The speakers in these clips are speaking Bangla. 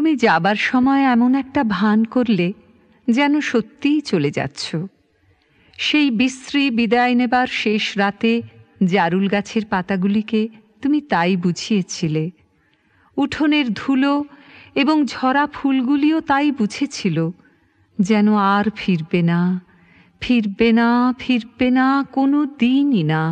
তুমি যাবার সময় এমন একটা ভান করলে যেন সত্যিই চলে যাচ্ছ। সেই বিশ্রী বিদায় নেবার শেষ রাতে জারুল গাছের পাতাগুলিকে তুমি তাই বুঝিয়েছিলে। উঠোনের ধুলো এবং ঝরা ফুলগুলিও তাই বুঝেছিল, যেন আর ফিরবে না, ফিরবে না, ফিরবে না, কোনো দিনই না।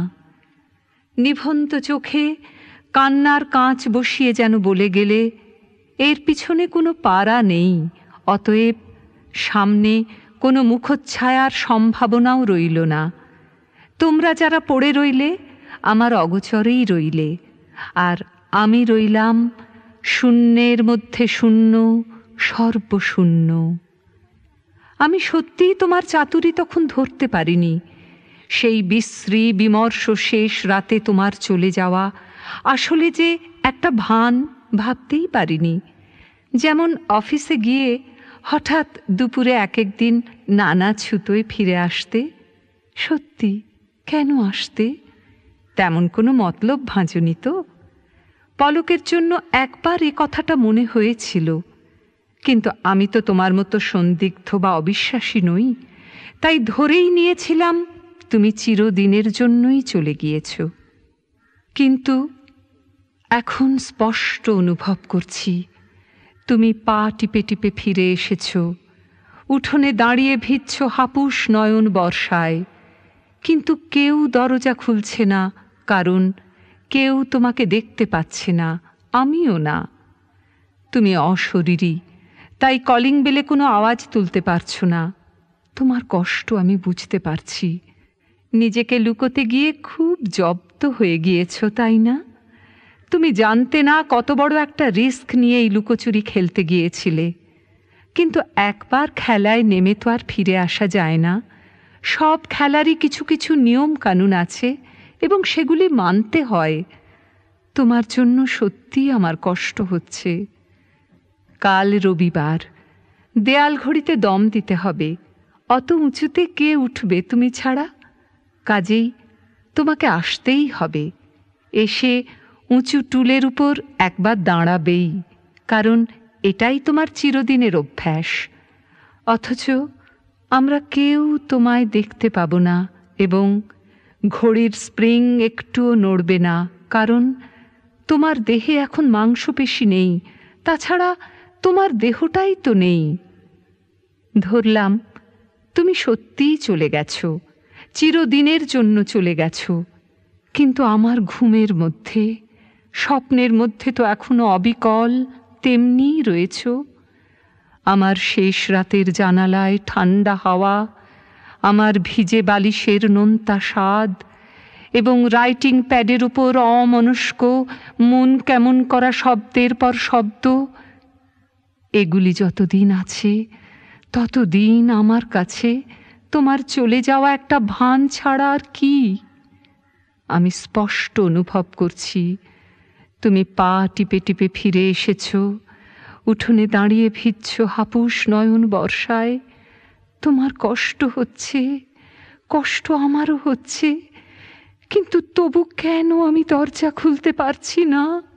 নিভন্ত চোখে কান্নার কাঁচ বসিয়ে যেন বলে গেলে, এর পিছনে কোনো পারা নেই, অতএব সামনে কোনো মুখচ্ছায়ার সম্ভাবনাও রইল না। তোমরা যারা পড়ে রইলে আমার অগোচরেই রইলে, আর আমি রইলাম শূন্যের মধ্যে শূন্য, সর্বশূন্য। আমি সত্যিই তোমার চাতুরী তখন ধরতে পারিনি। সেই বিশ্রী বিমর্ষ শেষ রাতে তোমার চলে যাওয়া আসলে যে একটা ভান ভাবতেই পারিনি। যেমন অফিসে গিয়ে হঠাৎ দুপুরে এক একদিন নানা ছুতোয় ফিরে আসতে। সত্যি কেন আসতে? তেমন কোনো মতলব ভাঁজনি তো? পলকের জন্য একবার এ কথাটা মনে হয়েছিল, কিন্তু আমি তো তোমার মতো সন্দিগ্ধ বা অবিশ্বাসী নই, তাই ধরেই নিয়েছিলাম তুমি চিরদিনের জন্যই চলে গিয়েছ। কিন্তু এখন স্পষ্ট অনুভব করছি তুমি পা টিপে টিপে ফিরে এসেছ, উঠোনে দাঁড়িয়ে ভিজছ হাপুস নয়ন বর্ষায়। কিন্তু কেউ দরজা খুলছে না, কারণ কেউ তোমাকে দেখতে পাচ্ছে না, আমিও না। তুমি অশরীরী, তাই কলিং বেলে কোনো আওয়াজ তুলতে পারছো না। তোমার কষ্ট আমি বুঝতে পারছি। নিজেকে লুকোতে গিয়ে খুব জব্দ হয়ে গিয়েছ, তাই না? তুমি জানতে না কত বড় একটা রিস্ক নিয়ে এই লুকোচুরি খেলতে গিয়েছিলে। কিন্তু একবার খেলায় নেমে তো আর ফিরে আসা যায় না। সব খেলারই কিছু কিছু নিয়ম কানুন আছে এবং সেগুলি মানতে হয়। তোমার জন্য সত্যিই আমার কষ্ট হচ্ছে। কাল রবিবার, দেয়াল ঘড়িতে দম দিতে হবে। অত উঁচুতে কে উঠবে তুমি ছাড়া? কাজেই তোমাকে আসতেই হবে। এসে উঁচু টুলের উপর একবার দাঁড়াবেই, কারণ এটাই তোমার চিরদিনের অভ্যাস। অথচ আমরা কেউ তোমায় দেখতে পাবো না এবং ঘড়ির স্প্রিং একটুও নড়বে না, কারণ তোমার দেহে এখন মাংসপেশি নেই। তাছাড়া তোমার দেহটাই তো নেই। ধরলাম তুমি সত্যিই চলে গেছো, চিরদিনের জন্য চলে গেছো। কিন্তু আমার ঘুমের মধ্যে, স্বপ্নের মধ্যে তো এখনো অবিকল তেমনিই রয়েছ। আমার শেষ রাতের জানালায় ঠান্ডা হাওয়া, আমার ভিজে বালিশের নোনতা স্বাদ এবং রাইটিং প্যাডের উপর অমনস্ক মন কেমন করা শব্দের পর শব্দ, এগুলি যতদিন আছে ততদিন আমার কাছে তোমার চলে যাওয়া একটা ভান ছাড়া আর কি। আমি স্পষ্ট অনুভব করছি তুমি পা টিপে টিপে ফিরে এসেছ, উঠোনে দাঁড়িয়ে ভিজছ হাপুস নয়ন বর্ষায়। তোমার কষ্ট হচ্ছে, কষ্ট আমারও হচ্ছে, কিন্তু তবু কেন আমি দরজা খুলতে পারছি না?